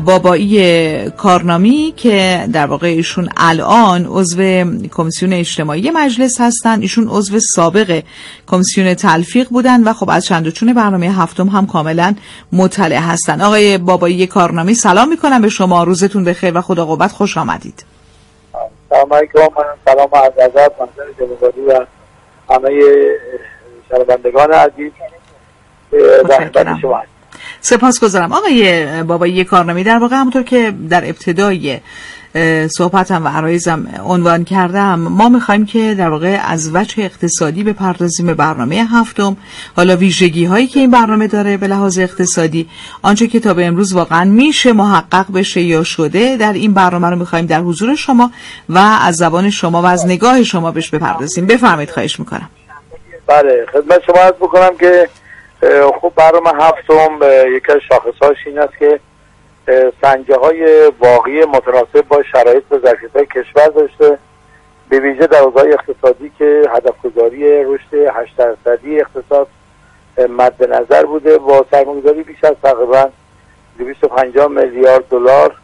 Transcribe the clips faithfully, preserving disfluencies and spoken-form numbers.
بابایی کارنامی که در واقع ایشون الان عضو کمیسیون اجتماعی مجلس هستن. ایشون عضو سابق کمیسیون تلفیق بودن و خب از چند و چون برنامه هفتم هم کاملا مطلع هستن. آقای بابایی کارنامی سلام میکنم به شما، روزتون بخیر و خدا قوت، خوش آمدید. سلام علیکم، سلام و عرض ادب منظر جنابعالی و همه شنوندگان عزیز و خدمت شما. سپاسگزارم. آقای بابایی کارنامی، در واقع همونطور که در ابتدای صحبتم و عرایزم عنوان کردم، ما میخوایم که در واقع از وجه اقتصادی بپردازیم به برنامه هفتم، حالا ویژگی هایی که این برنامه داره به لحاظ اقتصادی، آنچه که تا به امروز واقعا میشه محقق بشه یا شده در این برنامه رو میخوایم در حضور شما و از زبان شما و از نگاه شما بهش بپردازیم. بفرمایید، خواهش میکنم. بله، خدمت شما عرض بکنم که خب برنامه هفتم یکی از شاخصهاش این است که سنجه های واقعی متناسب با شرایط و ظرفیت‌های کشور داشته، به ویژه در حوزه اقتصادی که هدفگذاری رشد هشت درصدی اقتصاد مد نظر بوده با سرمایه‌گذاری بیش از تقریبا دویست و پنجاه میلیارد دلار.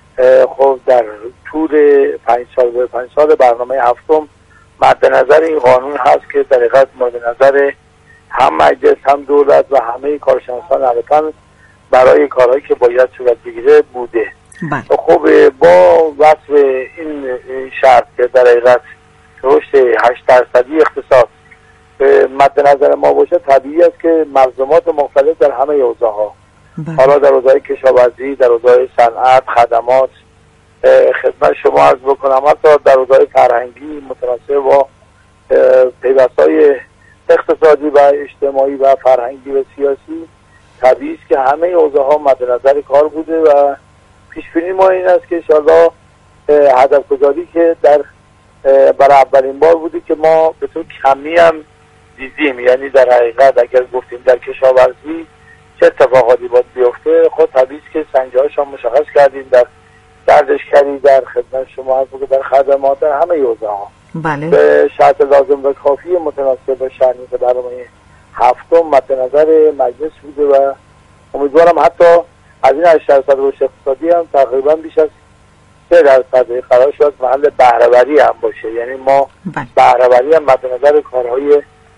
خب در طول پنج سال به پنج سال برنامه هفتم مد نظر این قانون هست که در حقیقت مورد نظر هم مجلس هم دولت و همه کارشناسان البته برای کارهایی که باید صورت بگیره بوده. خب با وصف این شرط که در حقیقت رشد هشت درصدی اقتصاد مد نظر ما باشه، طبیعی است که ملزومات مختلف در همه حوزه ها، حالا در حوزه کشاورزی، در حوزه صنعت، خدمات، خدمت شما عرض بکنم حتی در حوزه فرهنگی متناسب با پیوست‌های اقتصادی و اجتماعی و فرهنگی و سیاسی، طبیعی است که همه حوزه ها مد نظر کار بوده و پیش بینی ما این است که ان شاءالله هدف گذاری که در برای اولین بار بوده که ما به طور کمی هم دیدیم، یعنی در حقیقت اگر گفتیم در کشاورزی چه اتفاقاتی باید بیفته، خود طبیعی است که سنجه‌هاش هم مشخص کردیم، در گردشگری، در خدمت شما هست در خدمات، در همه حوزه ها. بله. به شرط لازم و کافی متناسب با شأنی که برنامه هفتم مد نظر مجلس بوده و امیدوارم حتی از این هشت درصد رشد اقتصادی هم تقریبا بیش از سه درصد قرار شد محل بهره‌وری هم باشه، یعنی ما بهره‌وری هم مد نظر کارهای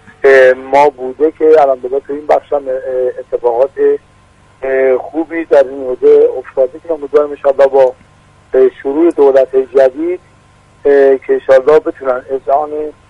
ما بوده که الحمدلله تو این بخش هم اتفاقات خوبی در این حوزه افتاده که امیدوارم ان شاءالله با شروع دولت جدید که ان شاءالله بتونن اذعان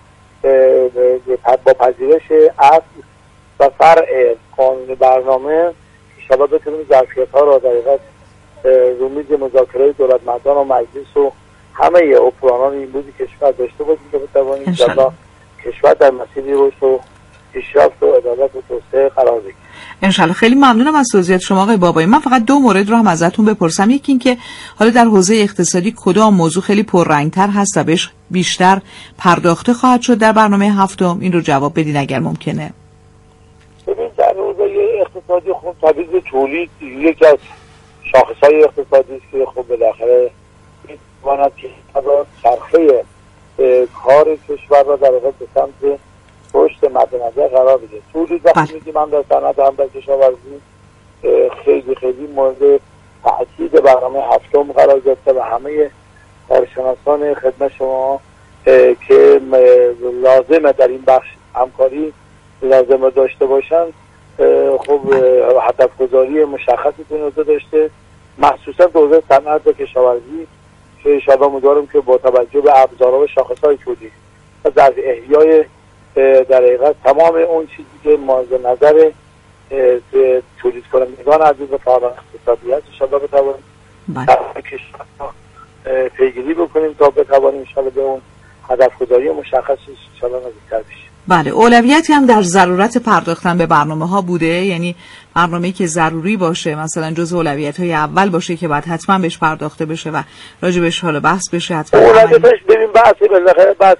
با پذیرش اصل و فرع قانون برنامه ان شاءالله بتونیم ظرفیت‌ها را در حقیقت رو میز مذاکره دولت مردان و مجلس و همه اپرانان این بودی کشور داشته باشیم که بتوانیم ان شاءالله کشور در مسیری رشد و پیشرفت و عدالت و توسعه قرار بگیره. انشالله. خیلی ممنونم از توضیحات شما آقای بابایی. من فقط دو مورد رو هم ازتون بپرسم. یکی این که حالا در حوزه اقتصادی کدام موضوع خیلی پررنگ‌تر هست و بهش بیشتر پرداخته خواهد شد در برنامه هفتم؟ این رو جواب بدین اگر ممکنه. ببین در حوزه اقتصادی خب طبیعی تولید یکی از شاخص‌های اقتصادی است که خب بالاخره می‌تواند که صرفه کار کشور را در واقع به سمت رشد مد نظر قرار بده. تولید وقتی میگیم هم در صنعت هم در کشاورزی خیلی خیلی مورد تأکید برنامه هفتم قرار گرفته و همه کارشناسان خدمت شما که لازمه در این بخش همکاری لازمه داشته باشن خب هدف گذاری مشخصی تو نظر داشته، مخصوصا در حوزه صنعت و کشاورزی که ان شاءالله امیدوارم که با توجه به ابزارها و شاخص‌های تولید و در احیای در حقیقت تمام اون چیزی که مورد نظر تولید کنندگان عزیز و فعالان اقتصادی هست ان شاءالله بتوانیم در کشور پیگیری بکنیم تا بتوانیم ان شاءالله به اون هدف گذاری مشخص ان شاءالله نزدیک‌تر بشیم. بله، اولویتی هم در ضرورت پرداختن به برنامه ها بوده، یعنی برنامه‌ای که ضروری باشه مثلا جزء اولویت‌های اول باشه که باید حتما بهش پرداخته بشه و راجع بهش حالا بحث بشه. حتما اولویتش ببین بحث بالاخره بحث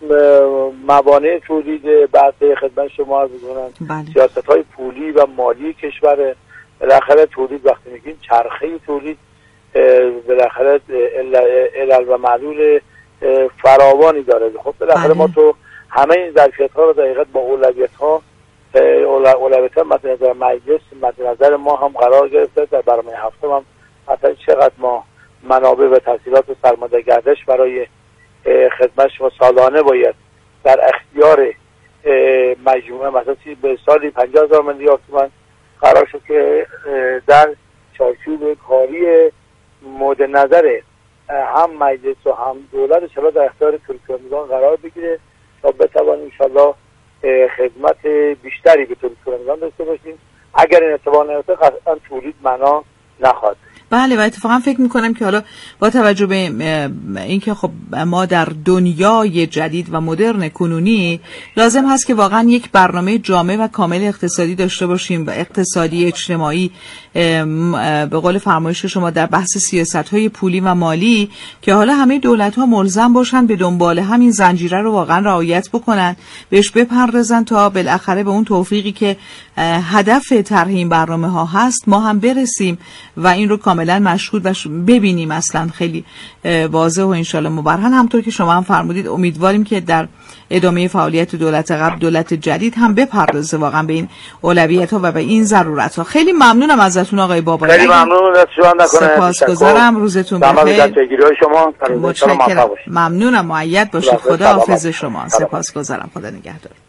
موانع تولید، بحث خدمت شما عرض می‌کنم سیاست‌های پولی و مالی کشور. بالاخره تولید وقتی میگیم چرخه تولید بالاخره علل و معلول فراوانی داره. خب بالاخره ما تو همه این ظرفیت‌ها رو در حقیقت با اولویت‌ها اولویت‌ها مد نظر مجلس مد نظر ما هم قرار گرفته. در برنامه هفتم هم مثلا چقدر ما منابع و تسهیلات و سرمایه‌گردش برای خدمت شما سالانه باید در اختیار مجموعه مثلا به سالی پنجاه هزار میلیارد تومان قرار شد که در چارچوب کاری مورد نظر هم مجلس و هم دولت انشاءالله در اختیار ترکمنستان قرار بگیره تا بتوانیم انشاءالله خدمت بیشتری به ترکمنستان داشته باشیم. اگر این اتفاق نیفته قطعا تولید معنا نخواهد. بله و اتفاقا فکر میکنم که حالا با توجه به اینکه خب ما در دنیای جدید و مدرن کنونی لازم هست که واقعا یک برنامه جامع و کامل اقتصادی داشته باشیم و اقتصادی اجتماعی به قول فرمایش شما در بحث سیاست‌های پولی و مالی که حالا همه دولت‌ها ملزم باشن به دنبال همین زنجیره رو واقعا رعایت بکنن، بهش بپردازن تا بالاخره به اون توفیقی که هدف طرح این برنامه‌ها هست ما هم برسیم و این رو کاملا مشهود و ببینیم اصلا خیلی واضح و انشالله مبرهن. همطور که شما هم فرمودید امیدواریم که در ادامه فعالیت دولت قبل دولت جدید هم بپردازه واقعا به این اولویت‌ها و به این ضرورت‌ها. خیلی ممنونم ازتون آقای بابایی. خیلی ممنون از شما. نکنه سپاسگزارم. روزتون بخیر. شما متشکرم. ممنونم. مؤید باشید. خدا حافظ شما. سپاسگزارم. خدا نگهدار.